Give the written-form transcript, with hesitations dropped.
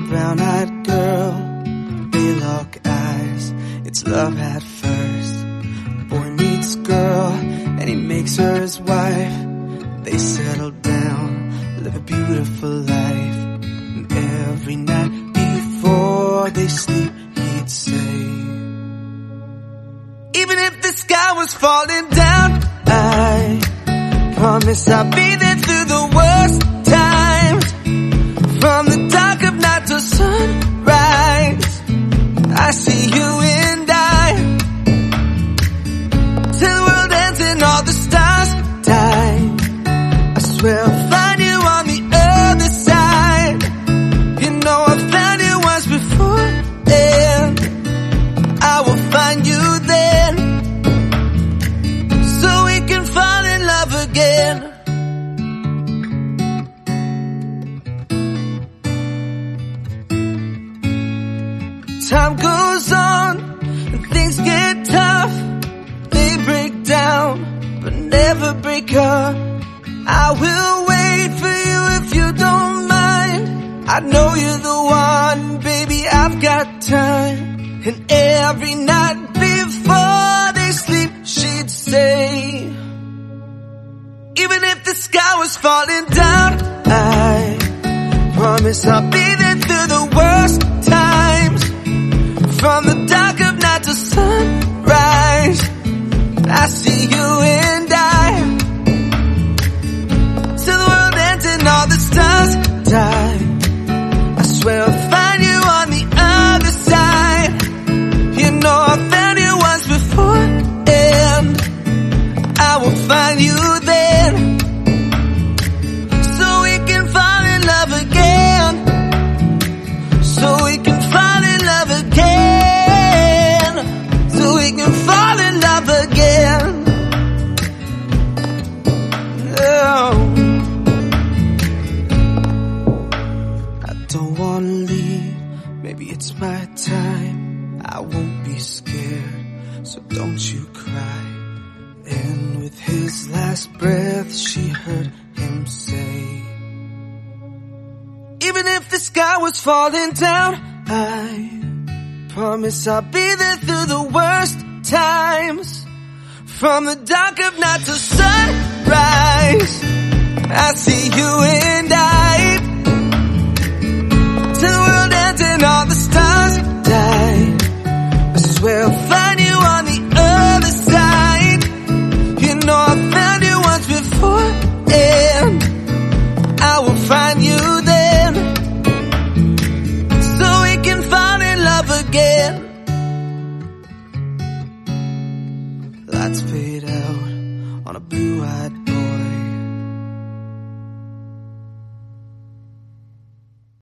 brown-eyed girl, they lock eyes. It's love at first. Boy meets girl, and he makes her his wife. They settle down, live a beautiful life. And every night before they sleep, he'd say, even if the sky was falling down, I promise I'll be there through the worst times. From the dark of night to sunrise, I see you and I, till the world ends and all the stars die. I swear I'll find you on the other side. You know I found you once before, and I will find you then, so we can fall in love again. Time goes on and things get tough. They break down but never break up. I will wait for you if you don't mind. I know you're the one, baby, I've got time. And every night before they sleep, she'd say, even if the sky was falling down, I promise I'll be there through the worst times. From the dark of night to sunrise, I see you and I, till the world ends and all the stars die. I swear I'll find you on the other side. You know I found you once before, and I will find you then, so we can fall in love again, so we can fall in love again, so we can fall in love again. Oh. I don't wanna leave, maybe it's my time. I won't be scared, so don't you cry. And with his last breath, she heard him say, even if the sky was falling down, I promise I'll be there through the worst times. From the dark of night to sunrise, I see you and I, till the world ends and all the stars die. I swear I'll find you on the other side. You know I found you once before, and I will find you then, so we can fall in love again. Lights fade out on a blue-eyed